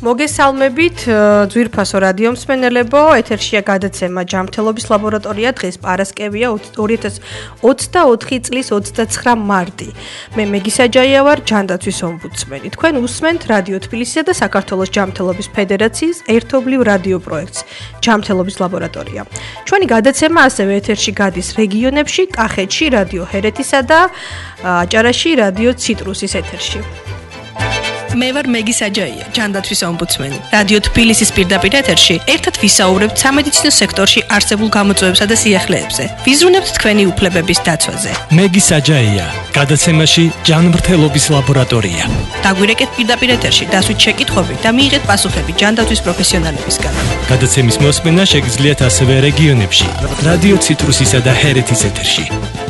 მოგესალმებით ძვირფასო რადიო მსმენელებო, ეთერშია გადაცემა ჯანმრთელობის ლაბორატორია, დღეს პარასკევია 2024 წლის 29 მარტი. მე მეგისაჯაია ვარ, ჯანდაცვის ომბუდსმენი. თქვენ უსმენთ რადიო თბილისისა და საქართველოს ჯანმრთელობის ფედერაციის ერთობლივ რადიო პროექტს ჯანმრთელობის ლაბორატორია. ჩვენი გადაცემა ასევე ეთერში გადის რეგიონებში, კახეთში რადიო ჰერეთისა და აჭარაში რადიო ციტრუსის ეთერში. მე ვარ მეგისაჯაია, ჯანდაცვის ომბუდსმენი. რადიო თბილისის პირდაპირ ეთერში ერთად ვისაუბრებთ სამედიცინო სექტორში არსებულ გამოწვევებსა და სიახლეებზე. ვიზრუნებთ თქვენი უფლებების დაცვაზე. მეგისაჯაია, გადაცემაში ჯანმრთელობის ლაბორატორია. დაგვირეკეთ პირდაპირ ეთერში დასვით შეკითხვები და მიიღეთ პასუხები ჯანდაცვის პროფესიონალებისგან. გადაცემის მოსმენა შეგიძლიათ ასევე რეგიონებში, რადიო ციტრუსისა და ჰერეთის ეთერში.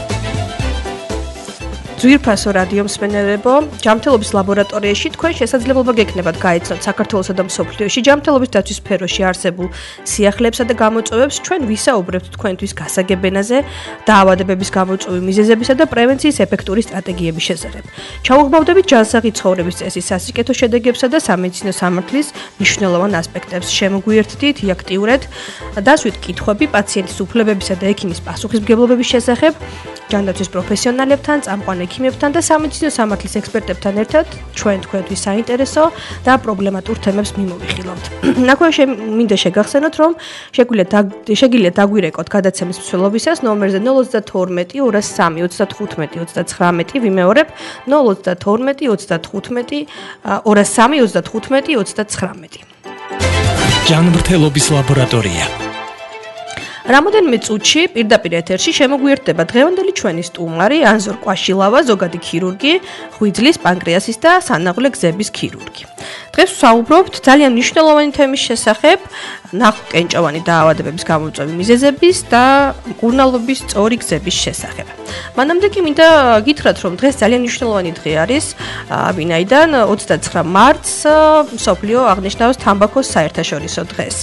ძვირფასო რადიო მსმენელებო, ჯანმრთელობის ლაბორატორიაში თქვენ შესაძლებლობა გექნებათ გაეცნოთ საქართველოსა და მსოფლიოში ჯანმრთელობის დაცვის სფეროში არსებულ სიახლეებსა და გამოწვევებს. ჩვენ ვისაუბრებთ თქვენთვის გასაგებენაზე, დაავადებების გამოწვევის მიზეზებისა და პრევენციის ეფექტური სტრატეგიების შესახებ. ჩაუღმავდებით ჯანსაღი ცხოვრების წესის სასიკეთო შედეგებსა და სამედიცინო სამართლის მნიშვნელოვან ასპექტებს. შემოგვიერთდით აქტიურად დასვით კითხვები პაციენტის უფლებებისა და ექიმის პასუხისმგებლობების შესახებ. ჯანდაცვის პროფესიონალებთან, წამყვან ექიმებთან და სამედიცინო სამართლის ექსპერტებთან ერთად ჩვენ თქვენთვის საინტერესო და პრობლემატურ თემებს მიმოვიხილავთ. ნაქვე მინდა შეგახსენოთ, რომ შეგიძლიათ დაგვირეკოთ გადაცემის მსვლელობისას ნომერზე 032 203 35 39, ვიმეორებ 032 35 203 35 39. ჯანმრთელობის ლაბორატორია. რამოდენიმე წუთში პირდაპირ ეთერში შემოგვიერთდება დღევანდელი ჩვენი სტუმარი ანზორ კვაშილავა, ზოგადი ქირურგი, ღვიძლის, პანკრეასის და სანაღვლე ქირურგი. დღეს ვსაუბრობთ ძალიან მნიშვნელოვანი თემის შესახებ, ნახევარკენჭოვანი დაავადებების გამოწვევის მიზეზების და მკურნალობის სწორი გზების შესახებ. მანამდე კი მინდა გითხრათ, რომ დღეს ძალიან მნიშვნელოვანი დღე არის, ვინაიდან 29 მარტს მსოფლიო აღნიშნავს თამბაქოს საერთაშორისო დღეს.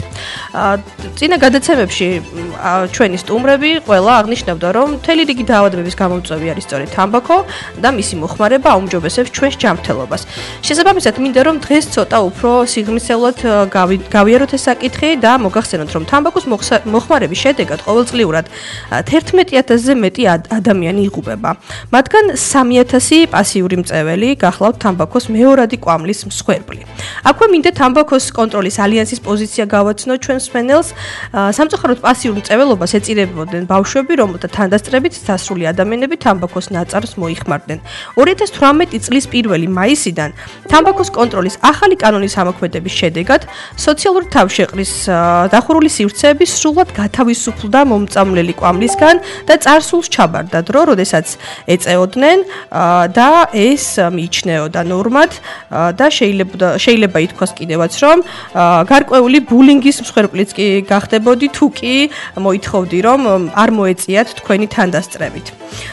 წინა გადაცემებში ჩვენი სტუმრები ყველა აღნიშნავდა, რომ მთელი რიგი დაავადებების გამომწვევი არის სწორედ თამბაქო და მისი მოხმარება აუმჯობესებს ჩვენს ჯანმრთელობას. შესაბამისად, მინდა რომ დღეს ცოტა უფრო სიღრმისეულად გავიაროთ ეს საკითხი და მოგახსენოთ, რომ თამბაქოს მოხმარების შედეგად ყოველწლიურად 11,000-ზე მეტი ადამიანი იღუპება. მათგან 3,000 პასიური მწეველი გახლავთ თამბაქოს მეორადი კვამლის მსხვერპლი. აქვე მინდა თამბაქოს კონტროლის ალიანსის პოზიცია გავაცნოთ ჩვენს მსმენელს. სამწუხაროდ პასიურ მწეველობას ეწირებოდნენ ბავშვები, რომელთა თანდასწრებით დასრული ადამიანები თამბაქოს ნაწარს მოიხმარდნენ. 2018 წლის 1 მაისიდან თამბაქოს კონტროლის ახალი კანონის ამოქმედების შედეგად სოციალური თავშეყრის დახურული სივრცეები სრულად გათავისუფლდა მომწამლელი კვამლისგან და წარსულს ჩაბარდა დრო, როდესაც ეწეოდნენ და ეს მიიჩნეოდა ნორმად და შეიძლება ითქვას კიდევაც, რომ გარკვეული ბულინგის მსხვერპლიც კი გახდებოდი თუ კი მოითხოვდი, რომ არ მოეწიათ თქვენი თანდასწრებით.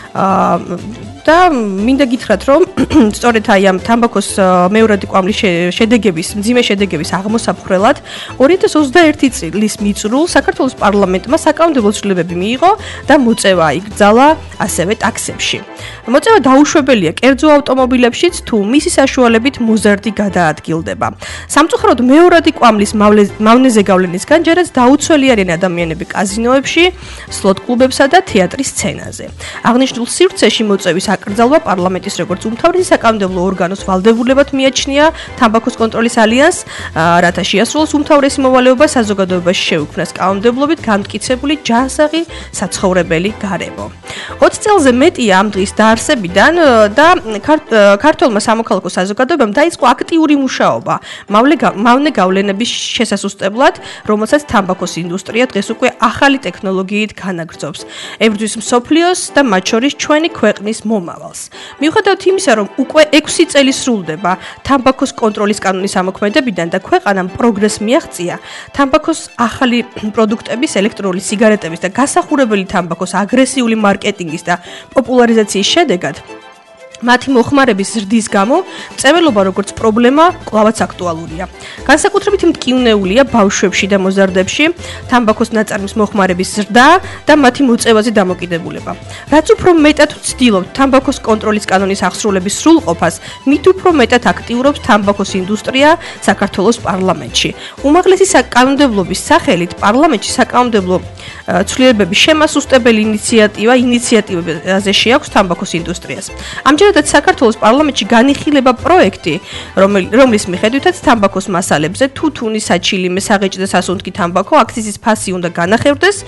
და მინდა გითხრათ, რომ სწორედ აი ამ თამბაქოს მეორადი კვამლის შედეგების, მძიმე შედეგების აღმოსაფხრელად 2021 წლის მიწრულ საქართველოს პარლამენტმა საკანონმდებლო ცვლილებები მიიღო და მოწევა იკრძალა ასევე ტაქსებში. მოწევა დაუშვებელია კერძო ავტომობილებშიც თუ მისი საშუალებით მოზარდი გადაადგილდება. სამწუხაროდ მეორადი კვამლის მავნეზე გავლენისგან ჯერაც დაუცველი არიან ადამიანები კაზინოებში, სლოტ კლუბებსა და თეატრის სცენაზე. აღნიშნულ სივრცეში მოწევის აკრძალვა პარლამენტის როგორც უმთავრესი საკანონმდებლო ორგანოს ვალდებულებად მიაჩნია თამბაქოს კონტროლის ალიანსს, რათა შეასრულოს უმთავრესი მოვალეობა საზოგადოებაში შეუქმნას კანონმდებლობით განმტკიცებული ჯანსაღი საცხოვრებელი გარემო. 20 წელზე მეტია ამ დღის დაარსებიდან და ქართველმა სამოქალაქო საზოგადოებამ დაიწყო აქტიური მუშაობა მავნე გავლენების შესასუსტებლად, რომელსაც თამბაქოს ინდუსტრია დღეს უკვე ახალი ტექნოლოგიით განაგრძობს. ებრძვის მსოფლიოს და მათ შორის ჩვენი ქვეყნის მომავალს. მიუხედავად იმისა, რომ უკვე 6 წელი სრულდება თამბაქოს კონტროლის კანონის ამოქმედებიდან და ქვეყანამ პროგრესს მიაღწია, თამბაქოს ახალი პროდუქტების, ელექტრონული სიგარეტების და გასახურებელი თამბაქოს აგრესიული მარკეტინგის და პოპულარიზაციის შედეგად მათი მოხმარების ზრდის გამო წეველობა როგორც პრობლემა კვლავაც აქტუალურია. განსაკუთრებით მტკივნეულია ბავშვებში და მოზარდებში თამბაქოს ნაწარმის მოხმარების ზრდა და მათი მოწევაზე დამოკიდებულება. რაც უფრო მეტად ვცდილობთ თამბაქოს კონტროლის კანონის აღსრულების სრულყოფას, მით უფრო მეტად აქტიურობს თამბაქოს ინდუსტრია საქართველოს პარლამენტში. უმაღლესი საკანონმდებლობის სახელით პარლამენტში საკანონმდებლო ცვლილებების შემასუსტებელი ინიციატივაზე შეაქვს თამბაქოს ინდუსტრიას. ამჯერადაც საქართველოს პარლამენტში განიხილება პროექტი, რომლის მიხედვითაც თამბაქოს მასალებზე თუთუნი, საჩილიმე, საღეჭი და სასუნთქი თამბაქო აქციზის ფასი უნდა განახევდეს,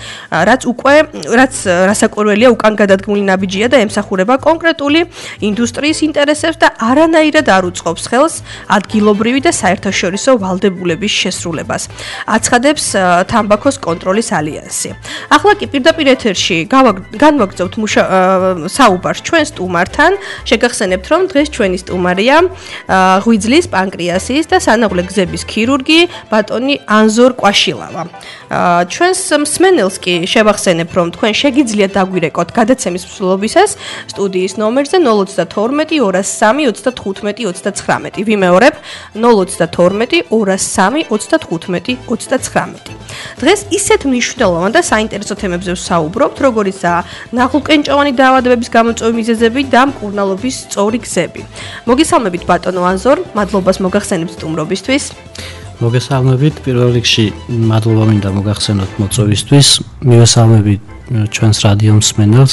რაც რასაკვირველია უკან გადადგმული ნაბიჯია და ემსახურება კონკრეტული ინდუსტრიის ინტერესებს და არანაირად არ უწყობს ხელს ადგილობრივი და საერთაშორისო ვალდებულების შესრულებას. აცხადებს თამბაქოს კონტროლის ალიანსი. ახლა კი პირდაპირ ეთერში განვაგრძობთ საუბარს ჩვენ სტუმართან. შეგახსენებთ, რომ დღეს ჩვენი სტუმარია ღვიძლის, პანკრეასის და სანაღვლე გზების ქირურგი ბატონი ანზორ კვაშილავა. ჩვენს მსმენელს კი შევახსენებ, რომ თქვენ შეგიძლიათ დაგვირეკოთ გადაცემის მსვლელობისას სტუდიის ნომერზე 032 203 35 39. ვიმეორებ 032 203 35 39. დღეს ისეთ მნიშვნელოვან და საინტერესო თემებზე ვსაუბრობთ, როგორიცაა ნაღლუკენჭოვანი დაავადებების გამოწვევის მიზეზები და მკურნალობის სწორი გზები. მოგესალმებით ბატონო ანზორ, მადლობას მოგახსენებთ სტუმრობისთვის. მოგესალმებით, პირველ რიგში მადლობა მინდა მოგახსენოთ მოწვევისთვის. მივესალმებით ჩვენს რადიო მსმენელს.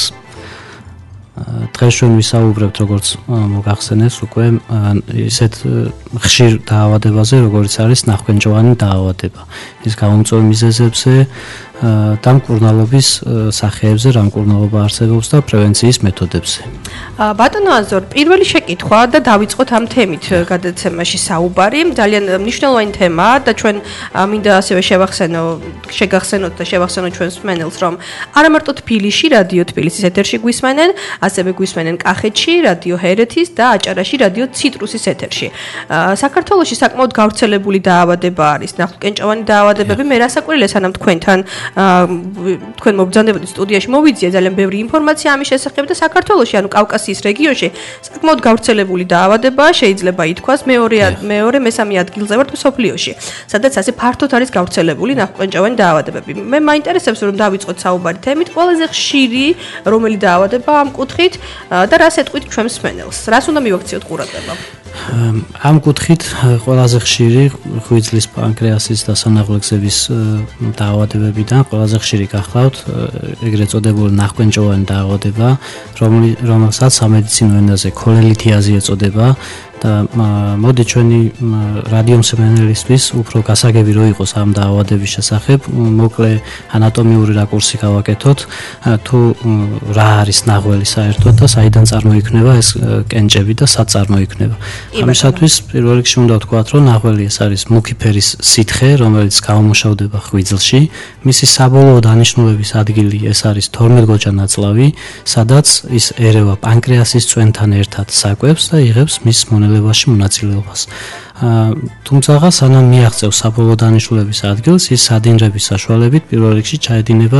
დღეს ჩვენ ვისაუბრებთ, როგორც მოგახსენეს უკვე ისეთ ხშირ დაავადებაზე, როგორც არის ნახქვენჭოვანი დაავადება. ის გამომწვევი მიზეზებზე და მკურნალობის სახეებზე, რა მკურნალობა არსებობს და პრევენციის მეთოდებზე. ბატონო ანზორ, პირველი შეკითხვა და დავიწყოთ ამ თემით გადაცემაში საუბარი. ძალიან მნიშვნელოვანი თემაა და ჩვენ მინდა ასევე შეგახსენოთ და შევახსენოთ ჩვენს მსმენელს, რომ არა მარტო თბილისში, რადიო თბილისის ეთერში გვისმენენ, ასევე გვისმენენ კახეთში, რადიო ჰერეთის და აჭარაში, რადიო ციტრუსის ეთერში. საქართველოში საკმაოდ გავრცელებული დაავადება არის ნახვლკენჭოვანი დაავადებები. მე რასაკვირველია, სანამ თქვენ მობრძანდებოდით სტუდიაში მოვიძიე ძალიან ბევრი ინფორმაცია ამის შესახებ და საქართველოში, ანუ კავკასიის რეგიონში საკმაოდ გავრცელებული დაავადებაა, შეიძლება ითქვას მეორე მესამე ადგილზე ვართ მსოფლიოში, სადაც ასე ფართოდ არის გავრცელებული ნახვლკენჭოვანი დაავადებები. მე მაინტერესებს რომ დავიწყოთ საუბარი თემით, ყველაზე ხშირი რომელი დაავადებაა ამ კუთხით და რას ეტყვით ჩვენ მსმენელს? რას უნდა მივაქციოთ ყურადღება? ამ კუთხით ყველაზე ხშირი ღვიძლის, პანკრეასის და სანაღვლე გზების დაავადებებიდან ყველაზე ხშირი გახლავთ ეგრეთ წოდებული ნახქვენჭოვანი დაავადება, რომელსაც სამედიცინო ენაზე ქოლელითიაზი ეწოდება. და მოდი ჩვენი რადიო მსმენელისთვის უფრო გასაგები რო იყოს ამ დაავადების შესახებ, მოკლე ანატომიური რაკურსი გავაკეთოთ, თუ რა არის ნაღველი საერთოდ და საიდან წარმოიქმნება ეს კენჭები და სად წარმოიქმნება. ამისათვის პირველ რიგში უნდა ვთქვათ, რომ ნაღველი ეს არის მუქი ფერის სითხე, რომელიც გამომუშავდება ღვიძლში. მისი საბოლოო დანიშნულების ადგილი ეს არის 12 ნაწლავი, სადაც ის ერევა პანკრეასის წვენთან ერთად საკვებს და იღებს მის მონელებაში მონაწილეობას. თუმცა სანამ მიაღწევს საბოლოო დანიშნულების ადგილს, ის სადინრების საშუალებით პირველ რიგში ჩაედინება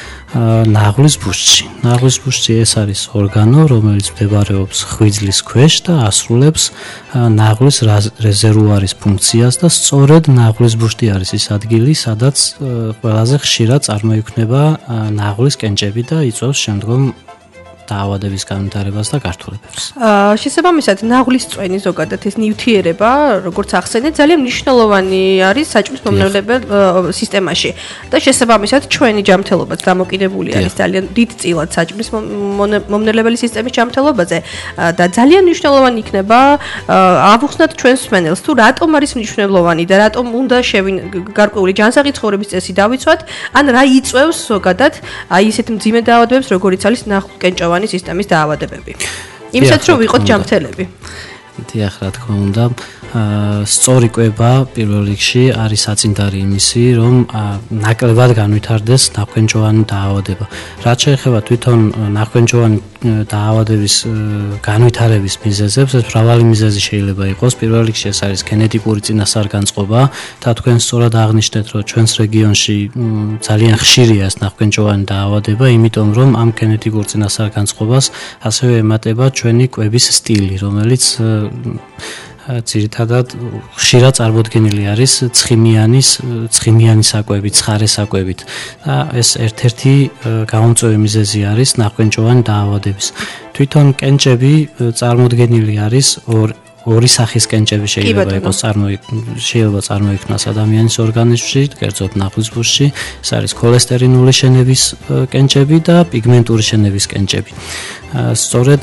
ნაღვლის ბუშტში. ნაღვლის ბუშტი ეს არის ორგანო, რომელიც მდებარეობს ღვიძლის ქვეშ და ასრულებს ნაღვლის რეზერვუარის ფუნქციას და სწორედ ნაღვლის ბუშტი არის ის ადგილი, სადაც ყველაზე ხშირად წარმოიქმნება ნაღვლის კენჭები და იწვევს შემდგომ დაავადების განვითარებას და გართულებებს. შესაბამისად, ნაღვლის წვენი ზოგადად ეს ნივთიერება, როგორც ახსენეთ, ძალიან მნიშვნელოვანი არის საჭმლის მომნელებელ სისტემაში და შესაბამისად ჩვენი ჯანმრთელობაც დამოკიდებული არის ძალიან დიდწილად საჭმლის მომნელებელი სისტემის ჯანმრთელობაზე და ძალიან მნიშვნელოვანი იქნება ავუხსნათ ჩვენს მსმენელს თუ რატომ არის მნიშვნელოვანი და რატომ უნდა გარკვეული ჯანსაღი ცხოვრების წესი დავიცვათ, ან რა იწვევს ზოგადად აი ესეთ მძიმე დაავადებებს, როგორიც არის ნახვლკენჭოვანი სისტემის დაავადებები. იმისაც რომ ვიყოთ ჯანმრთელები. დიახ, რა თქმა უნდა, სწორი კვება პირველ რიგში არის საწინდარი იმისი, რომ ნაკლებად განვითარდეს ნახვლკენჭოვანი დაავადება. რაც შეეხება თვითონ ნახვლკენჭოვანი დაავადების განვითარების მიზეზებს, ეს მრავალი მიზეზი შეიძლება იყოს. პირველ რიგში ეს არის გენეტიკური წინასარგანწყობა და თქვენ სწორად აღნიშნეთ, რომ ჩვენს რეგიონში ძალიან ხშირია ეს ნახვენჭოვანი დაავადება, იმიტომ რომ ამ გენეტიკურ წინასარგანწყობას ასევე ემატება ჩვენი კვების სტილი, რომელიც ძირითადად ხშირად წარმოდგენილი არის ცხიმიანი საკვებით, ცხარე საკვებით. და ეს ერთ-ერთი გამომწვევი მიზეზი არის ნახვენჭოვანი დაავადების. თვითონ კენჭები წარმოდგენილი არის ორი სახის კენჭები შეიძლება წარმოიქმნას ადამიანის ორგანიზმში, კერძოდ ნახვისბურში, ეს არის ქოლესტერინული შენების კენჭები და პიგმენტური შენების კენჭები. სწორედ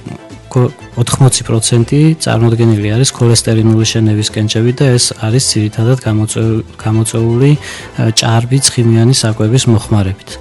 80% წარმოდგენილი არის ქოლესტერინული შენების კენჭები და ეს არის ძირითადად გამოწვეული ჭარბი ცხიმიანი საკვების მოხმარებით.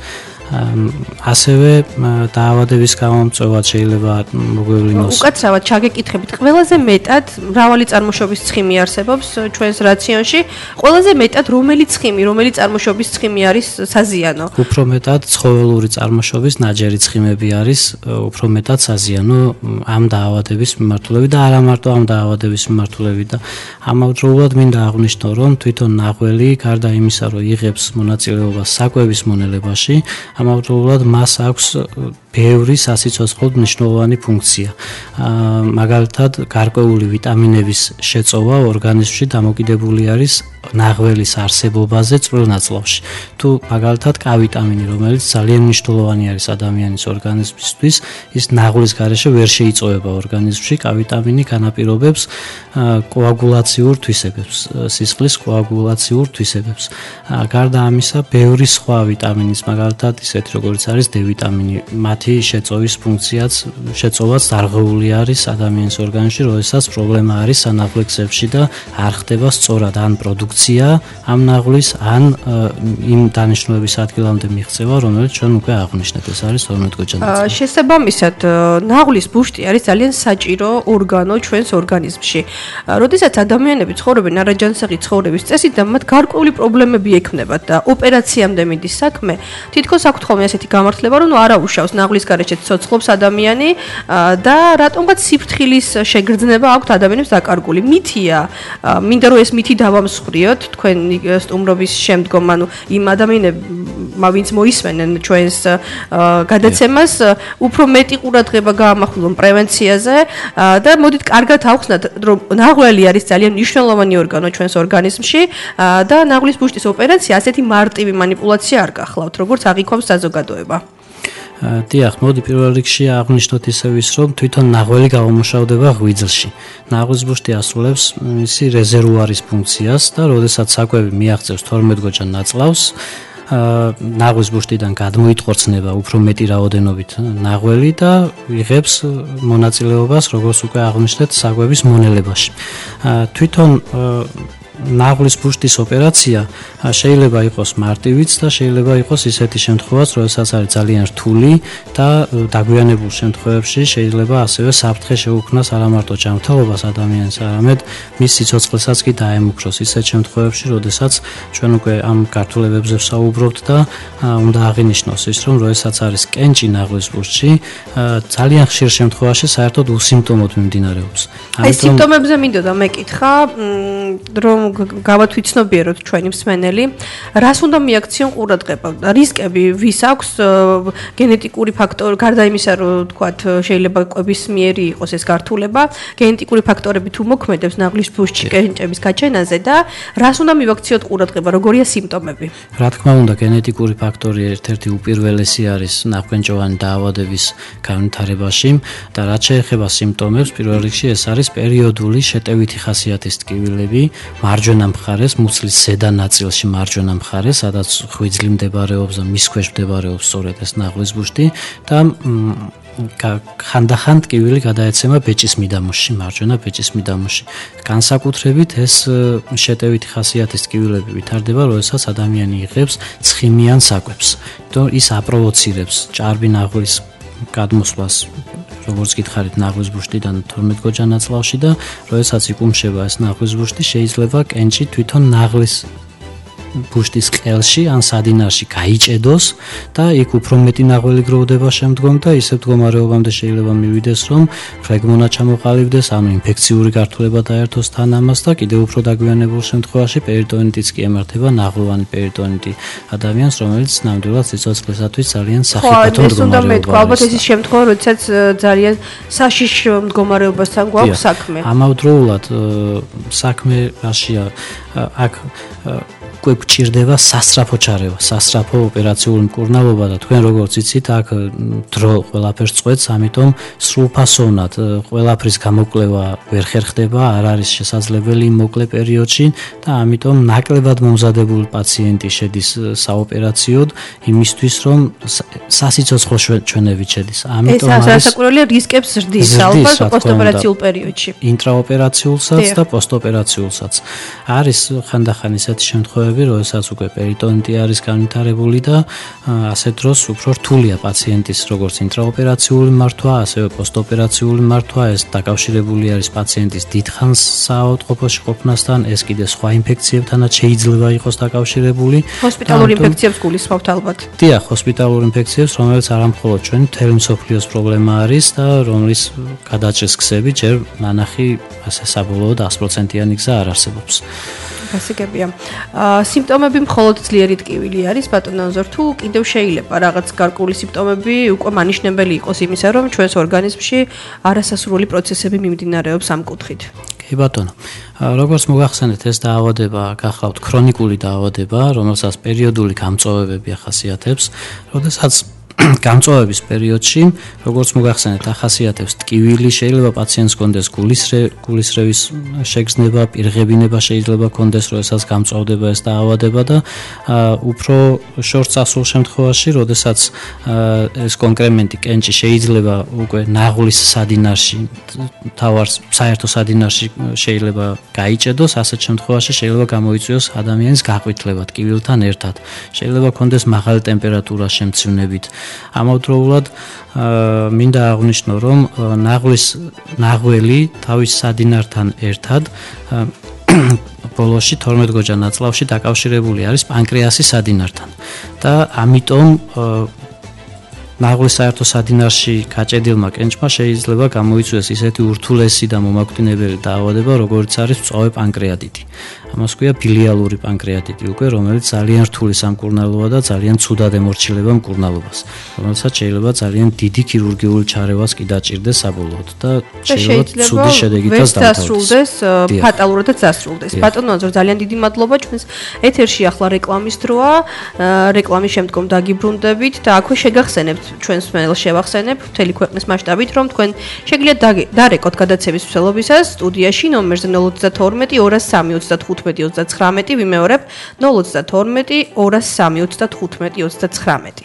ასევე დაავადების გამომწვევად შეიძლება მოგვევლინოს. უკაცრავად ჩაგეკითხებით, ყველაზე მეტად მრავალი წარმოშობის ცხიმი არსებობს ჩვენს რაციონში. ყველაზე მეტად რომელი წარმოშობის ცხიმი არის საზიანო? უფრო მეტად ცხოველური წარმოშობის ნაჯერი ცხიმები არის უფრო მეტად საზიანო ამ დაავადების მიმართულებით და არა მარტო ამ დაავადების მიმართულებით და ამავდროულად მინდა აღვნიშნო, რომ თვითონ ნაღველი გარდა იმისა, რომ იღებს მონაწილეობას საკვების მონელებაში, ამავდროულად მას აქვს ბევრი სასიცოცხლოდ მნიშვნელოვანი ფუნქცია. მაგალითად, გარკვეული ვიტამინების შეწოვა ორგანიზმში დამოკიდებული არის ნაღველის არსებობაზე წვრილნაცლავში. თუ მაგალითად K-ვიტამინი, რომელიც ძალიან მნიშვნელოვანი არის ადამიანის ორგანიზმისთვის, ის ნაღლის გარეშე ვერ შეიწოვება ორგანიზმში. K-ვიტამინი განაპირობებს კოაგულაციურ თვისებებს, სისხლის კოაგულაციურ თვისებებს. გარდა ამისა, ბევრი სხვა ვიტამინის, მაგალითად, ისეთი როგორც არის D-ვიტამინი, მათი შეწოვის ფუნქციაც შეწოვაც დარღვეული არის ადამიანის ორგანიზმში, როდესაც პრობლემა არის სანაღვე გზებში და არ ხდება სწორად ან პროდუქცია ამ ნაღლის, ან იმ დანიშნულების ადგილამდე მიღწევა, რომელიც ჩვენ უკვე აღვნიშნეთ, ეს არის 12 გოჯანაცვალე. შესაბამისად, ნაღლის ბუშტი არის ძალიან საჭირო ორგანო ჩვენს ორგანიზმში. როდესაც ადამიანები ცხოვრობენ არაჯანსაღი ცხოვრების წესით და მათ გარკვეული პრობლემები ექმნებათ და ოპერაციამდე მიდის საქმე, თითქოს აქვთ ხოლმე ესეთი გამართლება, რომ არ აუშავს ნაღლის გარეშე ცოცხლობს ადამიანი და რატომღაც სიფრთხილის შეგრძნება აქვთ ადამიანებს დაკარგული. მითია, მინდა რომ ეს მითი დავამსხვრიოთ თქვენ სტუმრობის შემდგომ, ანუ იმ ადამიანებმა, ვინც მოისმენენ ჩვენს გადაცემას, უფრო მეტი ყურადღება გაამახვილონ პრევენციაზე და მოდით კარგად ავხსნათ, რომ ნაღველი არის ძალიან მნიშვნელოვანი ორგანო ჩვენს ორგანიზმში და ნაღლის ბუშტის ოპერაცია ასეთი მარტივი манипуляცია არ გახლავთ, როგორც აღიქვამს საზოგადოება. დიახ, მოდი პირველ რიგში აღვნიშნოთ ისევ ის, რომ თვითონ ნაღველი გამომუშავდება ღვიძლში. ნაღლის ბუშტი ასრულებს მისი რეზერვუარის ფუნქციას და როდესაც საკვები მიაღწევს 12 გოჯან ნაწლავს, ნაღლის ბუშტიდან გადმოიტყორცნება უფრო მეტი რაოდენობით ნაღველი და იღებს მონაწილეობას, როგორც უკვე აღვნიშნეთ, საკვების მონელებაში. თვითონ ნაღლის ბუშტის ოპერაცია შეიძლება იყოს მარტივიც და შეიძლება იყოს ისეთი შემთხვევაც, როდესაც არის ძალიან რთული და დაგვიანებულ შემთხვევებში შეიძლება ასევე საფრთხე შეუქმნას არა მარტო ჯანმრთელობას ადამიანს, არამედ მის სიცოცხლესაც კი დაემუქროს ისეთ შემთხვევებში, როდესაც ჩვენ უკვე ამ გართულებებზე ვსაუბრობთ და უნდა აღინიშნოს ის, რომ როდესაც არის კენჭი ნაღლის ბუშტში, ძალიან ხშირ შემთხვევაში საერთოდ უსიმპტომოდ მიმდინარეობს. აი სიმპტომებზე მინდოდა მეკითხა, რომ გავათვითცნობიეროთ ჩვენი მსმენელი, რას უნდა მიაქციონ ყურადღება? რისკები ვის აქვს გენეტიკური ფაქტორი, გარდა იმისა, რომ თქვათ შეიძლება კვებისმიერი იყოს ეს გართულება, გენეტიკური ფაქტორები თუ მოქმედებს ნაღლის ბუშტში კენჭების გაჩენაზე და რას უნდა მივაქციოთ ყურადღება, როგორია სიმპტომები? რა თქმა უნდა, გენეტიკური ფაქტორი ერთ-ერთი უპირველესი არის ნახვენჭოვანი დაავადების განვითარებაში და რაც შეეხება სიმპტომებს, პირველ რიგში ეს არის პერიოდული შეტევითი ხასიათის ტკივილები, მარჯვენა მხარეს, მუცლის ზედა ნაწილში მარჯვენა მხარეს, სადაც ღვიძლი მდებარეობს და მის ქვეშ მდებარეობს სწორედ ეს ნაღლის ბუშტი და ხანდახან ტკივილი გადაეცემა ბეჭის მიდამოში, მარჯვენა ბეჭის მიდამოში. განსაკუთრებით ეს შეტევითი ხასიათის ტკივილები ვითარდება, როდესაც ადამიანი იღებს ცხიმიან საკვებს. იმიტომ ის აპროვოცირებს ჭარბი ნაღლის გადმოსვლას, როგორც გითხარით, ნაღლის ბუშტიდან 12 გოჯანაწლავში და როდესაც იკუმშება ეს ნაღლის ბუშტი, შეიძლება კენჭი თვითონ ნაღლის ბუშტის ყელში ან სადინარში გაიჭედოს და იქ უფრო მეტი ნაღველი გროვდება შემდგომ და ისევ მდგომარეობამდე შეიძლება მივიდეს, რომ ფრეგმონა ჩამოყალიბდეს, ანუ ინფექციური გართულება დაერთოს თან ამას და კიდევ უფრო დაგვიანებულ შემთხვევაში პერიტონიტიც კი ემართება ნაღლოვანი პერიტონიტი ადამიანს, რომელიც ნამდვილად სიცოცხლესათვის ძალიან სახიფათო მდგომარეობაა. ალბათ ეს ის შემთხვევა, როდესაც ძალიან საშიშ მდგომარეობასთან გვაქვს საქმე. ამავდროულად საქმე რაშია აქ უკვე გვჭირდება სასწრაფო ჩარევა, სასწრაფო ოპერაციული მკურნალობა და თქვენ როგორც იცით, აქ დრო ყველაფერს წყვეტს, ამიტომ სრულფასოვნად ყველაფრის გამოკვლევა ვერ ხერხდება, არ არის შესაძლებელი მოკლე პერიოდში და ამიტომ ნაკლებად მომზადებული პაციენტი შედის საოპერაციოდ იმისთვის, რომ სასიცოცხლო ჩვენებით შედის. ამიტომ ეს ასაკურველი რისკებს ზრდის ალბათ პოსტოპერაციულ პერიოდში. ინტრაოპერაციულსაც და პოსტოპერაციულსაც. არის ხანდახან ისეთი შემთხვევები, როდესაც უკვე პერიტონიტი არის განვითარებული და ასეთ დროს უფრო რთულია პაციენტის როგორც ინტრაოპერაციული მართვა, ასევე პოსტოპერაციული მართვა, ეს დაკავშირებული არის პაციენტის დიდხანს საავადმყოფოში ყოფნასთან, ეს კიდე სხვა ინფექციებთანაც შეიძლება იყოს დაკავშირებული. ჰოსპიტალური ინფექციებს გულისხმობთ ალბათ. დიახ, ჰოსპიტალური ინფექციებს, რომელიც არამხოლოდ ჩვენ მთელი მსოფლიოს პრობლემა არის და რომლის გადაჭრის გზები ჯერ ნანახი ასე საბოლოოდ 100%-იანი გზა არ არსებობს. გასაგებია. სიმპტომები მხოლოდ ძლიერი ტკივილი არის, ბატონო ანზორ, თუ კიდევ შეიძლება რაღაც გარკვეული სიმპტომები უკვე მანიშნებელი იყოს იმისა, რომ ჩვენს ორგანიზმში არასასურველი პროცესები მიმდინარეობს ამ კუთხით. კი ბატონო. როგორც მოგახსენეთ, ეს დაავადება გახლავთ ქრონიკული დაავადება, რომელსაც პერიოდული გამწვავებები ახასიათებს, როდესაც გამწვავების პერიოდში, როგორც მოგახსენეთ, ახასიათებს ტკივილი, შეიძლება პაციენტს ჰქონდეს გულისრევის შეგრძნება, პირღებინება შეიძლება ჰქონდეს, როდესაც გამწვავდება ეს დაავადება და უფრო შორტსასრულ შემთხვევაში, როდესაც ეს კონკრეტული კენჭი შეიძლება უკვე ნაღლის სადინარში, თავარს საერთო სადინარში შეიძლება გაიჭედოს, ასეთ შემთხვევაში შეიძლება გამოიწვიოს ადამიანის გაყვითლება ტკივილთან ერთად. შეიძლება ჰქონდეს მაღალი ტემპერატურა შემცირნებით. ამავდროულად მინდა აღვნიშნო, რომ ნაღველი თავის სადინართან ერთად ბოლოში 12 გოჯა ნაწლავში დაკავშირებული არის პანკრეასის სადინართან და ამიტომ ნაღლის საერთო სადინარში გაჭედილმა კენჭმა შეიძლება გამოიწვიოს ისეთი ურთულესი და მომაკვდინებელი დაავადება, როგორც არის მწვავე პანკრეატიტი. ამას ქვია ბილიალური პანკრეატიტი უკვე, რომელიც ძალიან რთული სამკურნალოა და ძალიან ცუდად ემორჩილება მკურნალობას, რომელსაც შეიძლება ძალიან დიდი ქირურგიული ჩარევაც კი დაჭირდეს საბოლოოდ და შეიძლება ცუდი შედეგითაც დასრულდეს, ფატალურადაც დასრულდეს. ბატონო ანზორ, ძალიან დიდი მადლობა, ჩვენს ეთერში ახლა რეკლამის დროა, რეკლამის შემდგომ დაგიბრუნდებით და აქვე შეგახსენებთ ჩვენს მენელს შევახსენებ მთელი ქვეყნის მასშტაბით, რომ თქვენ შეგიძლიათ დარეკოთ გადაცემის მსვლელობისას სტუდიაში ნომერზე 032 203 35 ვიმეორებ 032 203 35 39.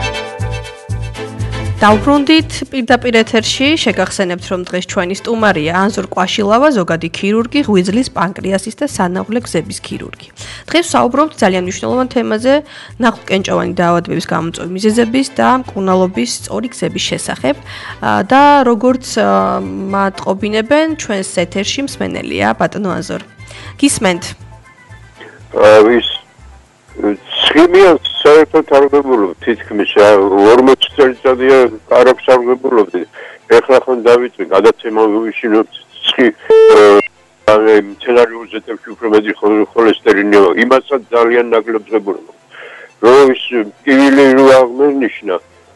დავბრუნდით პირდაპირ ეთერში, შეგახსენებთ, რომ დღეს ჩვენი სტუმარია ანზორ კვაშილავა, ზოგადი ქირურგი, ღვიძლის, პანკრეასის და სანაღვლე გზების ქირურგი. დღეს ვსაუბრობთ ძალიან მნიშვნელოვან თემაზე, ნაღვლ-კენჭოვანი დაავადებების გამომწვევი მიზეზების და მკურნალობის სწორი გზების შესახებ და როგორც მატყობინებენ ჩვენს ეთერში მსმენელია ბატონო ანზორ. გისმენთ? Schemias საერთოდ არ ვებულობ თითქმის 40 წელიწადია არ აქვს არ ვებულობდი. ეხლა ხან დავიწყე გადაცემა ვიშინოთ მცენარეულ ზეთებში უფრო მეტი ხოლესტერინი, იმასაც ძალიან ნაკლებს ვებულობ. რომ ის ტკივილი რო აღნიშნა,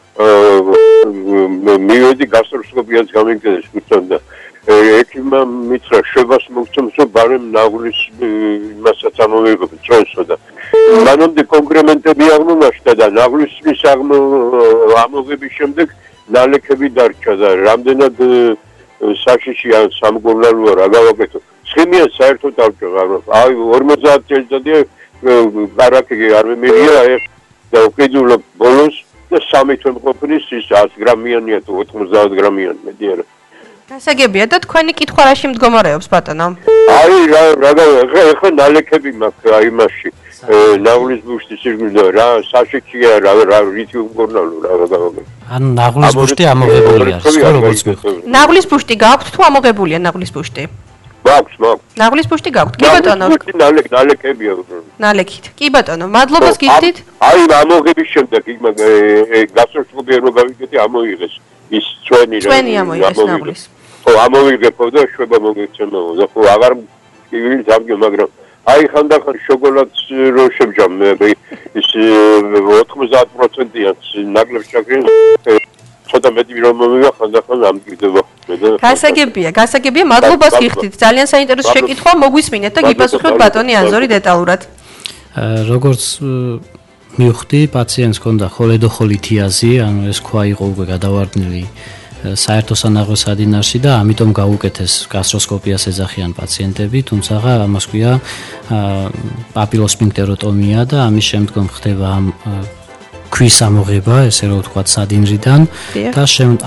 მივედი გასტროსკოპიას გამიგდეს უცნადა. ექიმმა მითხრა შვებას მოგწონს, რომ ბარემ ნაღვლის იმასაც ამოვიღებ წონსო და მანამდე კონკრეტები აღმოჩნდა და ნაღვლის ამოღების შემდეგ ნალექები დარჩა და რამდენად საშიშია სამკურნალოა რა გავაკეთო. Schemia საერთოდ დავჭრა. აი 50 წელიწადია გარაკი არ მემიღია და უკიდურა ბოლოს და 3 თვე მყოფნის ის 100 გრამიანია თუ 90 გრამიანი მეტი არა. გასაგებია და თქვენი კითხვა რაში მდგომარეობს ბატონო? აი რა ეხლა ნალექები მაქვს აი მასში. ნაღვლის ბუშტი სიგნდა რა საშექია რა რითი უმკურნალო რა გავაკეთე. ანუ ნაღვლის ბუშტი ამოღებული არის, როგორც მიხო. ნაღვლის ბუშტი გაქვთ თუ ამოღებულია ნაღვლის ბუშტი? მაქვს. ნაღლის ბუშტი გაქვთ? კი ბატონო. ნალექებია. ნალექით. კი ბატონო, მადლობას გიხდით. აი ამოღების შემდეგ გასწორებია რომ გავიგეთი ამოიღეს ის ჩვენი ამოიღეს ნაღლის. ხო, ამოვიღებო და შვება მოგეცემო. ხო, აღარ იგივე ზამგი, მაგრამ აი ხანდახან შოკოლადს რო შევჯამ ის 90%-იან ნაგლებს ჩაგრინ ცოტა მეტი რომ მომიგა ხანდახან ამგირდება. გასაგებია, მადლობას გიხდით. ძალიან საინტერესო შეკითხვა მოგვისმინეთ და გიპასუხოთ ბატონი ანზორი დეტალურად. როგორც მივხვდი, პაციენტს ჰქონდა ხოლედოხოლითიაზი, ანუ ეს ქვა იყო უკვე გადავარდნილი საერთო სანაღო სადინარში და ამიტომ გაუკეთეს გასტროსკოპიას ეძახიან პაციენტები, თუმცა ამას ქვია პაპილოსფინქტეროტომია და ამის შემდგომ ხდება ამ ქვის ამოღება, ესე რომ ვთქვათ, სადინრიდან და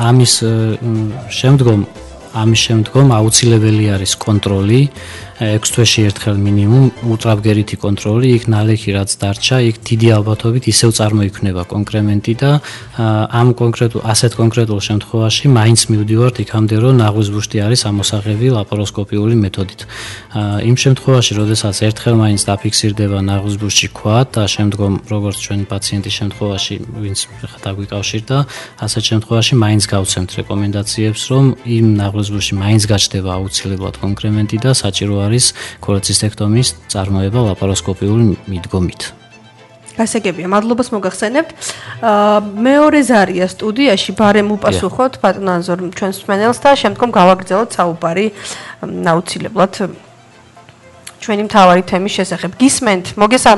ამის შემდგომ აუცილებელი არის კონტროლი 6 თვეში ერთხელ მინიმუმ ულტრავგერითი კონტროლი, იქ ნალექი რაც დარჩა, იქ დიდი ალბათობით ისევ წარმოიქმნება კონკრემენტი და ასეთ კონკრეტულ შემთხვევაში მაინც მივდივართ იქამდე რომ ნაღლის ბუშტი არის ამოსაღები ლაპაროსკოპიული მეთოდით. იმ შემთხვევაში, როდესაც ერთხელ მაინც დაფიქსირდება ნაღლის ბუშტში ქვა და შემდგომ როგორც ჩვენი პაციენტის შემთხვევაში, ვინც ხა დაგვიკავშირდა, ასეთ შემთხვევაში მაინც გავცემთ რეკომენდაციებს, რომ იმ ნაღლის ბუშტში მაინც გაჩნდება აუცილებლად კონკრემენტი და საჭირო არის ქოლეცისტექტომიის წარმოება ლაპაროსკოპიული მიდგომით. გასაგებია, მადლობას მოგახსენებთ. მეორე ზარია სტუდიაში, ბარემ უპასუხოთ ბატონ ანზორ ჩვენს მსმენელს და შემდგომ გავაგრძელოთ საუბარი აუცილებლად ჩვენი მთავარი თემის შესახებ. გისმენთ,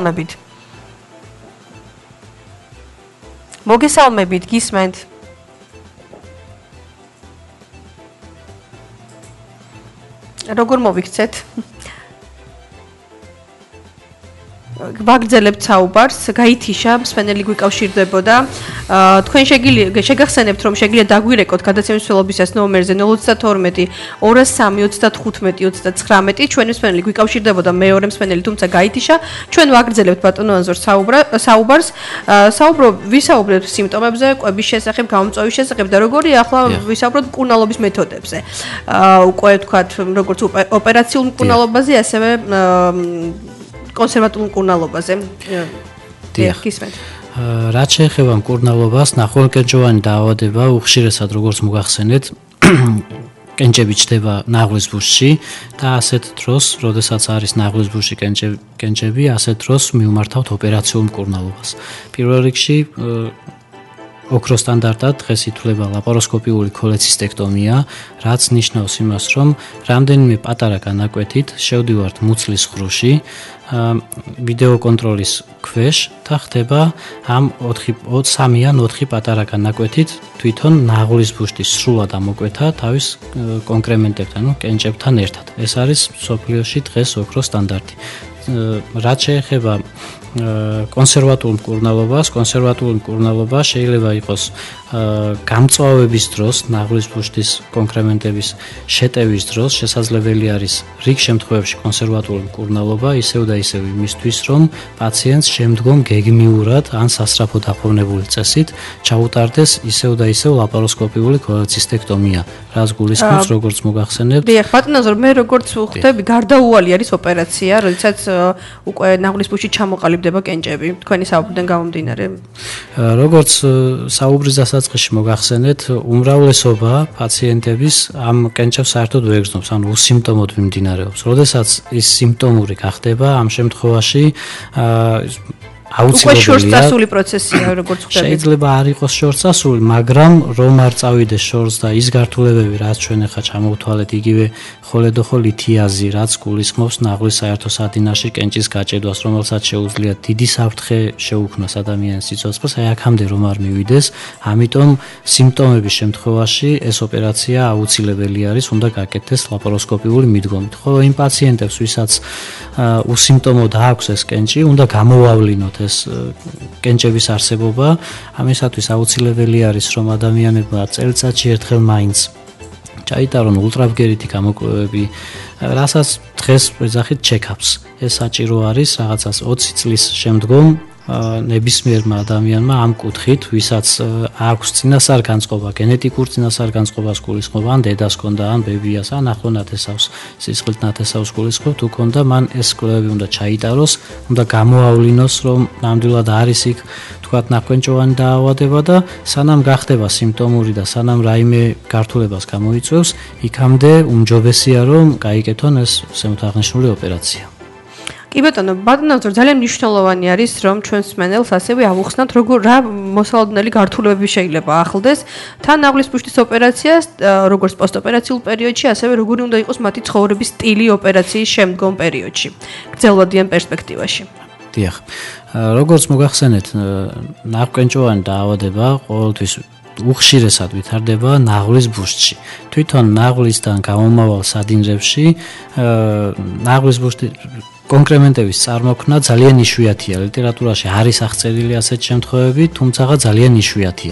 მოგესალმებით, გისმენთ. როგორ მოვიქცეთ? ვაგრძელებთ საუბარს, გაითიშა, მსმენელი გვიკავშირდებოდა. თქვენ შეგახსენებთ, რომ შეგიძლიათ დაგვირეკოთ გადაცემის მსვლელობისას ნომერზე 032 203 35 39. ჩვენი მსმენელი გვიკავშირდებოდა მეორე მსმენელი, თუმცა გაითიშა. ჩვენ ვაგრძელებთ ბატონო ანზორ საუბარს. ვისაუბრებთ სიმპტომებზე, კვების შესახებ, გამომწვევის შესახებ და როგორია ახლა ვისაუბროთ მკურნალობის მეთოდებზე. უკვე ვთქვათ, როგორც ოპერაციულ მკურნალობაზე, ასევე კონსერვატულ მკურნალობაზე. გისმენთ. რაც შეეხება მკურნალობას, ნახევარკენჭოვანი დაავადება უხშირესად როგორც მოგახსენეთ, კენჭები ჩდება ნაღლის ბუშტში და ასეთ დროს, როდესაც არის ნაღლის ბუშტში კენჭები, ასეთ დროს მივმართავთ ოპერაციულ მკურნალობას. პირველ რიგში ოქროს სტანდარტად დღეს ითვლება ლაპაროსკოპიული ქოლეცისტექტომია, რაც ნიშნავს იმას, რომ რამდენიმე პატარა განაკვეთით შევდივართ მუცლის ხრუში, ვიდეო კონტროლის ქვეშ და ხდება ამ 3 ან 4 პატარა განაკვეთით თვითონ ნაღლის ბუშტის სრულად ამოკვეთა თავის კონკრემენტებთან, კენჭებთან ერთად. ეს არის მსოფლიოში დღეს ოქროს სტანდარტი. რაც შეეხება კონსერვატულ მკურნალობას შეიძლება იყოს გამწვავების დროს, ნაღლის ბუშტის კონკრემენტების შეტევის დროს შესაძლებელი არის რიგ შემთხვევებში კონსერვატული მკურნალობა, ისევ და ისევ იმისთვის, რომ პაციენტს შემდგომ გეგმიურად ან სასწრაფო დაფოვნებული წესით ჩაუტარდეს ისევ და ისევ ლაპაროსკოპიული ქოლეცისტექტომია, რაც გულისხმობს როგორც მოგახსენებთ. დიახ, ბატონო ანზორ, მე როგორც ვხვდები, გარდაუვალი არის ოპერაცია, როდესაც უკვე ნაღლის ბუშტში ჩამოყალიბდება კენჭები, თქვენი საუბრიდან გამომდინარე. როგორც საუბრის დასაწყისში მოგახსენეთ, უმრავლესობა პაციენტების ამ კენჭებს საერთოდ ვერ გრძნობს, ანუ უსიმპტომოდ მიმდინარეობს. როდესაც ის სიმპტომური გახდება, ამ შემთხვევაში უკვე შორსწასული პროცესია, როგორც ხვდები. შეიძლება არ იყოს შორსწასული, მაგრამ რომ არ წავიდეს შორს და ის გართულებები, რაც ჩვენ ახლა ჩამოვთვალეთ, იგივე ხოლედოხოლითიაზი, რაც გულისხმობს ნაღლის საერთო სადინარში კენჭის გაჭედვას, რომელსაც შეუძლია დიდი საფრთხე შეუქმნას ადამიანის სიცოცხლეს, აი აქამდე რომ არ მივიდეს, ამიტომ სიმპტომების შემთხვევაში ეს ოპერაცია აუცილებელი არის, უნდა გაკეთდეს ლაპაროსკოპიული მიდგომით. ხოლო იმ პაციენტებს, ვისაც უსიმპტომოდ აქვს ეს კენჭი, უნდა გამოვავლინოთ ეს კენჭების არსებობა. ამისათვის აუცილებელი არის, რომ ადამიანებმა წელიწადში ერთხელ მაინც ჩაიტარონ ულტრავგერითი გამოკვლევები, რასაც დღეს ვეძახით ჩეკაპს. ეს საჭირო არის რაღაცას 20 წლის შემდგომ ნებისმიერმა ადამიანმა ამ კუთხით, ვისაც აქვს წინასწარ განწყობა, გენეტიკურ წინასწარ განწყობას გულისხმობა, ან დედას ჰქონდა, ან ბებიას, ან ახლო ნათესავს, სისხლით ნათესავს გულისხმობთ, თუ ჰქონდა, მან ეს კვლევები უნდა ჩაიტაროს, უნდა გამოავლინოს, რომ ნამდვილად არის იქ თქვათ ნახვენჭოვანი დაავადება და სანამ გახდება სიმპტომური და სანამ რაიმე გართულებას გამოიწვევს, იქამდე უმჯობესია რომ გაიკეთონ ეს შემოთაღნიშნული ოპერაცია. კი ბატონო, ბატონო, ძალიან მნიშვნელოვანი არის რომ ჩვენს მსმენელს ასევე ავუხსნათ რა მოსალოდნელი გართულებები შეიძლება ახლდეს თან ნაღლის ბუშტის ოპერაციას, როგორც პოსტოპერაციულ პერიოდში, ასევე როგორი უნდა იყოს მათი ცხოვრების სტილი ოპერაციის შემდგომ პერიოდში, გრძელვადიან პერსპექტივაში. დიახ. როგორც მოგახსენეთ, ნახვენჭოვანი დაავადება ყოველთვის უხშირესად ვითარდება ნაღლის ბუშტში. თვითონ ნაღლისთან გამომავალ სადინრებში ნაღლის ბუშტი კონკრემენტების წარმოქმნა ძალიან იშვიათია. ლიტერატურაში არის აღწერილი ასეთ შემთხვევები, თუმცა ძალიან იშვიათია.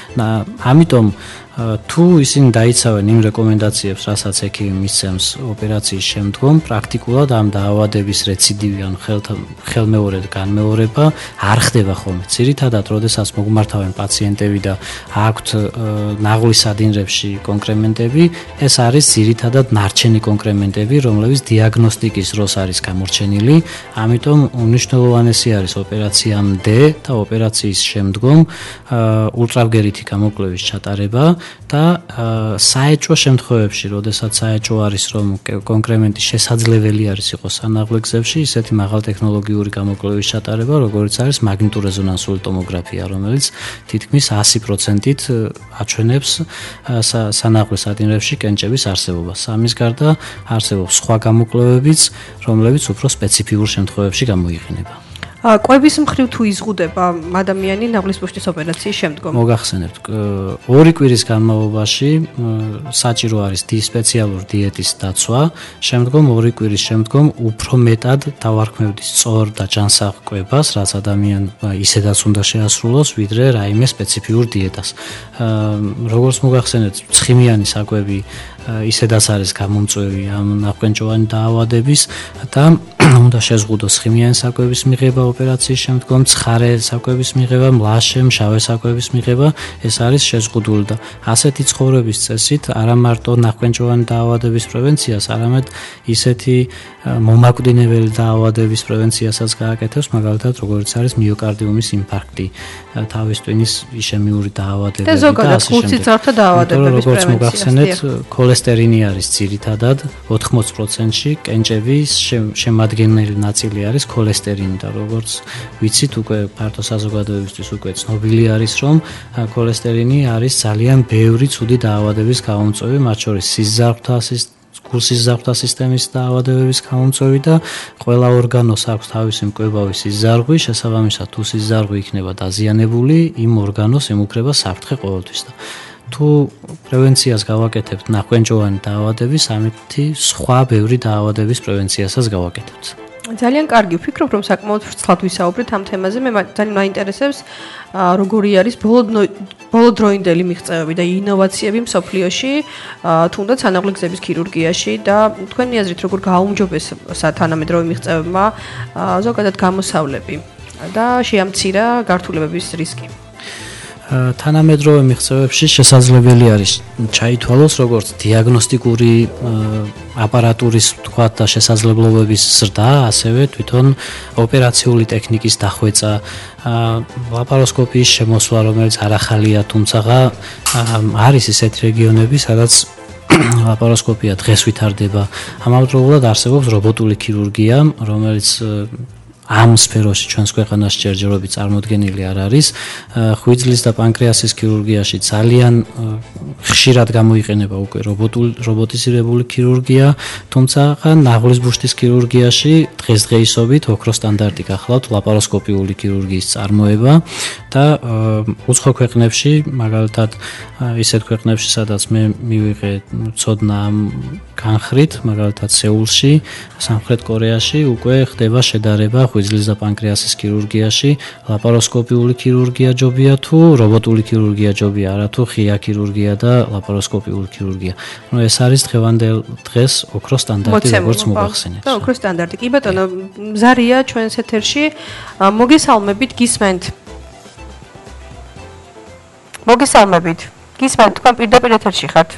ამიტომ თუ ისინი დაიცავენ იმ რეკომენდაციებს, რასაც ექიმი მისცემს ოპერაციის შემდგომ, პრაქტიკულად ამ დაავადების რეციდივი ან ხელმეორედ განმეორება არ ხდება ხოლმე. ძირითადად, როდესაც მოგმართავენ პაციენტები და აქვთ ნაღლის სადინრებში კონკრემენტები, ეს არის ძირითადად ნარჩენი კონკრემენტები, რომლებიც დიაგნოსტიკის დროს არის გამორჩენილი. ამიტომ უნიშნულოვანესი არის ოპერაციამდე და ოპერაციის შემდგომ ულტრავგერითი გამოკვლევის ჩატარება. და საეჭვო შემთხვევებში, როდესაც საეჭვო არის, რომ კონკრემენტი შესაძლებელი არის იყოს სანაღვლე გზებში, ისეთი მაღალტექნოლოგიური გამოკვლევის ჩატარება, როგორც არის მაგნიტურეზონანსული ტომოგრაფია, რომელიც თითქმის 100%-ით აჩვენებს სანაღვლე სადინრებში კენჭების არსებობას. ამის გარდა არსებობს სხვა გამოკვლევებიც, რომლებიც უფრო სპეციფიურ შემთხვევებში გამოიყენება. კვების მხრივ თუ იზღუდება ადამიანი ნაღლის ბუშტის ოპერაციის შემდგომ? მოგახსენებთ, 2 კვირის განმავლობაში საჭირო არის სპეციალური დიეტის დაცვა, შემდგომ 2 კვირის შემდგომ უფრო მეტად დავარქმევთ სწორ და ჯანსაღ კვებას, რაც ადამიანმა ისედაც უნდა შეასრულოს, ვიდრე რაიმე სპეციფიურ დიეტას. როგორც მოგახსენებთ, ცხიმიანი საკვები ისედაც არის გამომწვევი ამ ნახვენჭოვანი დაავადების და უნდა შეზღუდოს ცხიმიანი საკვების მიღება ოპერაციის შემდგომ, ცხარე საკვების მიღება, მლაშე, მშავე საკვების მიღება, ეს არის შეზღუდული და ასეთი ცხოვრების წესით არა მარტო ნახვენჭოვანი დაავადების პრევენციას, არამედ ისეთი მომაკვდინებელი დაავადების პრევენციასაც გააკეთებს, მაგალითად, როგორც არის მიოკარდიუმის ინფარქტი, თავის ტვინის იშემიური დაავადებები და ზოგადად ხურციძარღვთა დაავადებების პრევენციას. ქოლესტერინი არის ძირითადად 80%-ში, კენჭების შემადგენელი ნაწილი არის ქოლესტერინი და როგორც ვიცით, უკვე ფართო საზოგადოებისთვის უკვე ცნობილი არის, რომ ქოლესტერინი არის ძალიან ბევრი ცუდი დაავადების გამომწვევი, მათ შორის გულსიზარღვთა სისტემის დაავადებების გამომწვევი და ყველა ორგანოს აქვს თავისი მკვებავი სიზარღვი, შესაბამისად, თუ სიზარღვი იქნება დაზიანებული, იმ ორგანოს ემუქრება საფრთხე ყოველთვის და თუ პრევენციას გავაკეთებთ ნახვენჭოვანი დაავადების, ამით სხვა ბევრი დაავადების პრევენციასაც გავაკეთებთ. ძალიან კარგი, ვფიქრობ, რომ საკმაოდ ვრცლად ვისაუბრეთ ამ თემაზე. მე ძალიან მაინტერესებს, როგორი არის ბოლოდროინდელი მიღწევები და ინოვაციები მსოფლიოში, თუნდაც სანაღვლე გზების ქირურგიაში და თქვენი აზრით, როგორ გააუმჯობესა თანამედროვე მიღწევებმა ზოგადად გამოსავლები და შეამცირა გართულებების რისკი. თანამედროვე მიღწევებში შესაძლებელი არის ჩაითვალოს როგორც დიაგნოსტიკური აპარატურის თქვათ და შესაძლებლობების ზრდა, ასევე თვითონ ოპერაციული ტექნიკის დახვეწა, ლაპაროსკოპიის შემოსვლა, რომელიც არ ახალია, თუმცა არის ისეთი რეგიონები, სადაც ლაპაროსკოპია დღეს ვითარდება. ამავდროულად არსებობს რობოტული ხირურგია, რომელიც ამ სფეროში ჩვენს ქვეყანაში ჯერჯერობით წარმოდგენილი არ არის. ღვიძლის და პანკრეასის ქირურგიაში ძალიან ხშირად გამოიყენება უკვე რობოტიზირებული ქირურგია, თუმცა ნაღლის ბუშტის ქირურგიაში დღესდღეობით ოქროს სტანდარტი გახლავთ ლაპაროსკოპიული ქირურგიის წარმოება და უცხო ქვეყნებში, მაგალითად ისეთ ქვეყნებში, სადაც მე მივიღე ცოდნა ამ განხრით, მაგალითად სეულში, სამხრეთ კორეაში უკვე ხდება შედარება ღვიძლის და პანკრეასის ქირურგიაში, ლაპაროსკოპიული ქირურგია ჯობია თუ რობოტული ქირურგია ჯობია, არა თუ ღია ქირურგია და ლაპაროსკოპიული ქირურგია. Ну ეს არის დღევანდელ დღეს ოქროს სტანდარტი, როგორც მოგახსენეთ. და ოქროს სტანდარტი. კი ბატონო, ზარია ჩვენს ეთერში. მოგესალმებით, გისმენთ. მოგესალმებით. გისმენთ, თქვენ პირდაპირ ეთერში ხართ.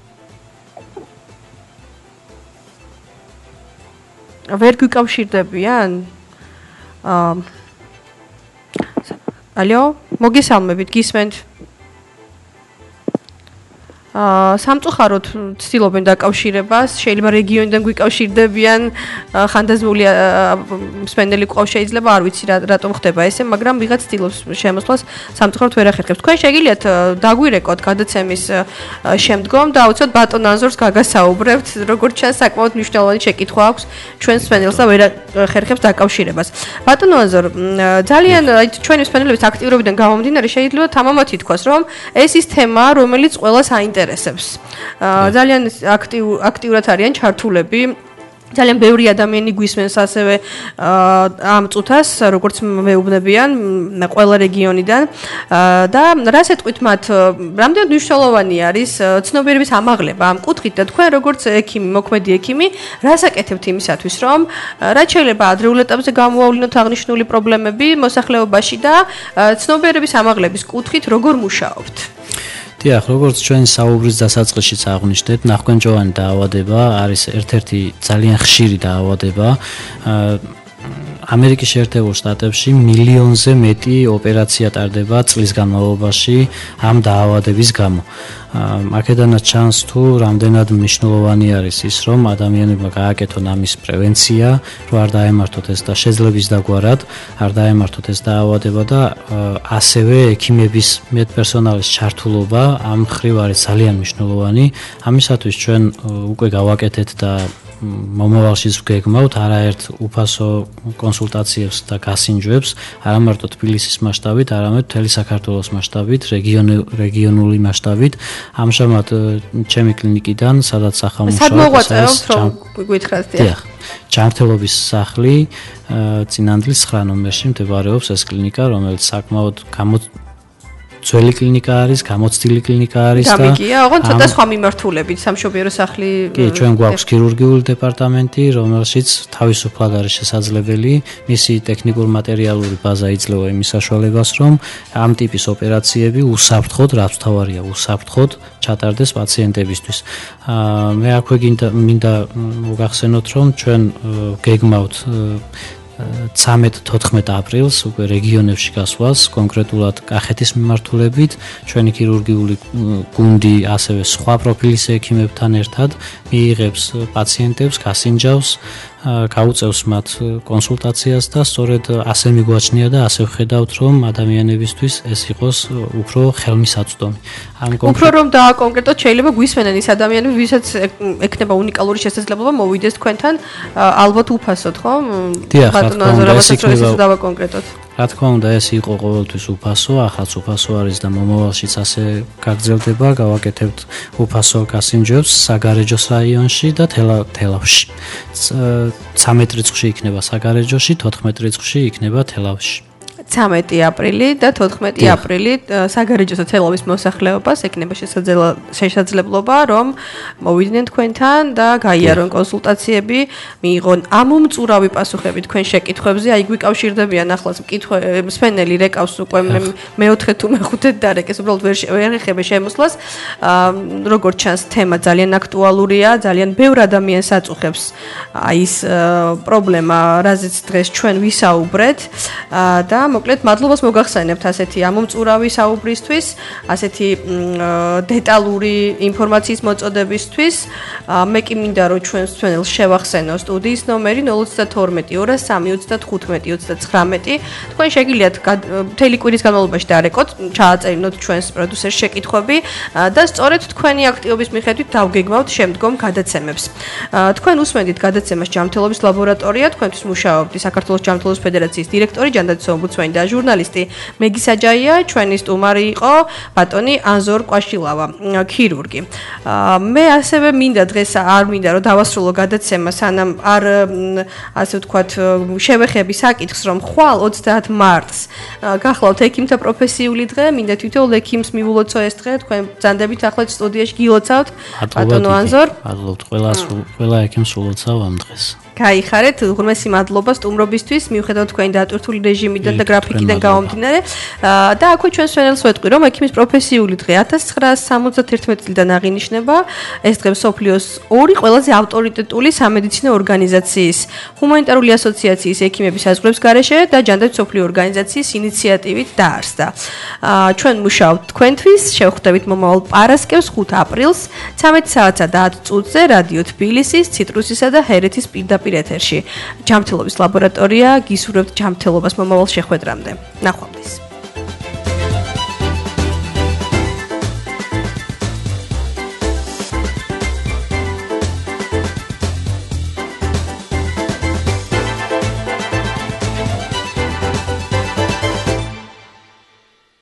ვერ გვიკავშირდებიან? ალო, მოგესალმებით, გისმენთ. სამწუხაროდ ცდილობენ დაკავშირებას, შეიძლება რეგიონიდან გვიკავშირდებიან, ხანდაზმული მსმენელი ყავს შეიძლება, არ ვიცი რატომ ხდება ესე, მაგრამ ვიღაც ცდილობს შემოსვლას, სამწუხაროდ ვერ ახერხებს. თქვენ შეგიძლიათ დაგვირეკოთ გადაცემის შემდგომ და აუცილებლად ბატონ ანზორს გაგასაუბრებთ, როგორც ჩანს საკმაოდ მნიშვნელოვანი შეკითხვა აქვს ჩვენს მსმენელს და ვერ ახერხებს დაკავშირებას. ბატონ ანზორ, ძალიან ჩვენი მსმენელების აქტიურობიდან გამომდინარე შეიძლება თამამად ითქვას, რომ ეს ის თემა, რომელიც ყველას აინტერესებს. ძალიან აქტიურად არიან ჩართულები. ძალიან ბევრი ადამიანი გვისმენს ასევე ამ წუთას, როგორც მეუბნებიან ყველა რეგიონიდან და რას ეთქვით მათ, რამდენად მნიშვნელოვანი არის ცნობიერების ამაღლება ამ კუთხით და თქვენ როგორც ექიმი, მოქმედი ექიმი, რას აკეთებთ იმისათვის, რომ რაც შეიძლება ადრეულ ეტაპზე გამოავლინოთ აღნიშნული პრობლემები მოსახლეობაში და ცნობიერების ამაღლების კუთხით როგორ მუშაობთ? დიახ, როგორც ჩვენ საუბრის დასაწყისშიც აღვნიშნეთ, ნახვენჭოვანი დაავადება არის ერთ-ერთი ძალიან ხშირი დაავადება. ამერიკის შეერთებულ შტატებში მილიონზე მეტი ოპერაცია ტარდება წლის განმავლობაში ამ დაავადების გამო. აქედანაც ჩანს თუ რამდენად მნიშვნელოვანი არის ის, რომ ადამიანებმა გააკეთონ ამის პრევენცია, რომ არ დაემართოთ ეს და შეძლების დაგვარად არ დაემართოთ ეს დაავადება და ასევე ექიმების მედპერსონალის ჩართულობა ამ მხრივ არის ძალიან მნიშვნელოვანი. ამისათვის ჩვენ უკვე გავაკეთეთ და მომავალშიც ვგეგმავთ არაერთ უფასო კონსულტაციებს და გასინჯვებს, არა მარტო თბილისის მასშტაბით, არამედ მთელი საქართველოს მასშტაბით, რეგიონული მასშტაბით. ამჟამად ჩემი კლინიკიდან, სადაც ახამუშავებ, გითხრათ, ჯანმრთელობის სახლი წინანდლის 9 ნომერში მდებარეობს ეს კლინიკა, რომელიც საკმაოდ ძველი კლინიკა არის, გამოცდილი კლინიკა არის და გამიგია, ოღონდ ცოტა სხვა მიმართულებით, სამშობიარო სახლი. კი, ჩვენ გვაქვს ქირურგიული დეპარტამენტი, რომელშიც თავისუფლად არის შესაძლებელი მისი ტექნიკურ-მატერიალური ბაზა იძლევა იმის საშუალებას, რომ ამ ტიპის ოპერაციები უსაფრთხოდ, რაც თავარია, უსაფრთხოდ ჩატარდეს პაციენტებისთვის. მე აქვე მინდა მოგახსენოთ, რომ ჩვენ გეგმავთ 13-14 აპრილს უკვე რეგიონებში გასვლას, კონკრეტულად კახეთის მიმართულებით, ჩვენი ქირურგიული გუნდი ასევე სხვა პროფილის ექიმებთან ერთად მიიღებს პაციენტებს, გასინჯავს, გაუწევს მათ კონსულტაციას და სწორედ ასე მიგვაჩნია და ასე ვხედავთ, რომ ადამიანებისთვის ეს იყოს უფრო ხელმისაწვდომი. უფრო რომ დააკონკრეტოთ, შეიძლება გვისმენენ ის ადამიანები, ვისაც ექნება უნიკალური შესაძლებლობა მოვიდეს თქვენთან, ალბათ უფასოდ, ხო? დიახ, დავაკონკრეტოთ. რა თქმა უნდა, ეს იყო ყოველთვის უფასო, ახალც უფასო არის და მომავალშიც ასე გაგრძელდება, გავაკეთებთ უფასო გასინჯვებს საგარეჯოს რაიონში და თელავში. 13 რიცხვში იქნება საგარეჯოში, 14 რიცხვში იქნება თელავში. 13 აპრილი და 14 აპრილი საგარეჯოს და თელავის მოსახლეობას ექნება შესაძლებლობა, რომ მოვიდნენ თქვენთან და გაიარონ კონსულტაციები, მიიღონ ამომწურავი პასუხები თქვენ შეკითხვებზე, აი გვიკავშირდებიან ახლაც მსმენელი რეკავს უკვე მეოთხე თუ მეხუთე დარეკეს, უბრალოდ ვერ ეხება შემოსვლას. როგორც ჩანს, თემა ძალიან აქტუალურია, ძალიან ბევრ ადამიანს აწუხებს აი ეს პრობლემა, რაზეც დღეს ჩვენ ვისაუბრეთ და მოკლედ მადლობას მოგახსენებთ ასეთი ამომწურავი საუბრისთვის, ასეთი დეტალური ინფორმაციის მოწოდებისთვის. მე კი მინდა რომ ჩვენს მსმენელს შევახსენო სტუდიის ნომერი 032 203 25 29. თქვენ შეგიძლიათ მთელი კვირის განმავლობაში დაარეკოთ, ჩააწერინოთ ჩვენს პროდიუსერს შეკითხვები და სწორედ თქვენი აქტივობის მიხედვით დავგეგმავთ შემდგომ გადაცემებს. თქვენ უსმენთ გადაცემას ჯანმრთელობის ლაბორატორია, თქვენთვის მუშაობთ საქართველოს ჯანმრთელობის ფედერაციის დირექტორი, ჯანდაცვის ომბუდსმენი ჩვენი და ჟურნალისტი მეგი საჯაია, ჩვენი სტუმარი იყო ბატონი ანზორ კვაშილავა, ქირურგი. მე ასევე მინდა დღეს არ მინდა რომ დავასრულო გადაცემა, სანამ არ ასე ვთქვათ შევეხები საკითხს, რომ ხვალ 30 მარტს გახლავთ ექიმთა პროფესიული დღე, მინდა თვითონ ექიმს მივულოცო ეს დღე, თქვენ ბრძანდებით ახლაც სტუდიაში გილოცავთ ბატონო ანზორ. მადლობთ ყველა ექიმს ულოცავ ამ დღეს. გაიხარეთ, უღრმესი მადლობა სტუმრობისთვის, მიუხედავად თქვენი დატვირთული რეჟიმიდან და გრაფიკიდან გამომდინარე. და აქვე ჩვენ სვენელს ვეტყვი, რომ ექიმის პროფესიული დღე 1971 წლიდან აღინიშნება. ეს დღე მსოფლიოს ორი ყველაზე ავტორიტეტული სამედიცინო ორგანიზაციის, ჰუმანიტარული ასოციაციის ექიმების საზღვრების გარეშე და ჯანდაცვის მსოფლიო ორგანიზაციის ინიციატივით დაარსდა. ჩვენ მუშაობთ თქვენთვის, შევხვდებით მომავალ პარასკევს 5 აპრილს 13 საათსა და 10 წუთზე რადიო თბილისის, ციტრუსისა და ჰერეთის პირდაპირ ეთერში. ჯანმრთელობის ლაბორატორია გისურვებთ ჯანმრთელობას მომავალ შეხვედრამდე. ნახვამდის.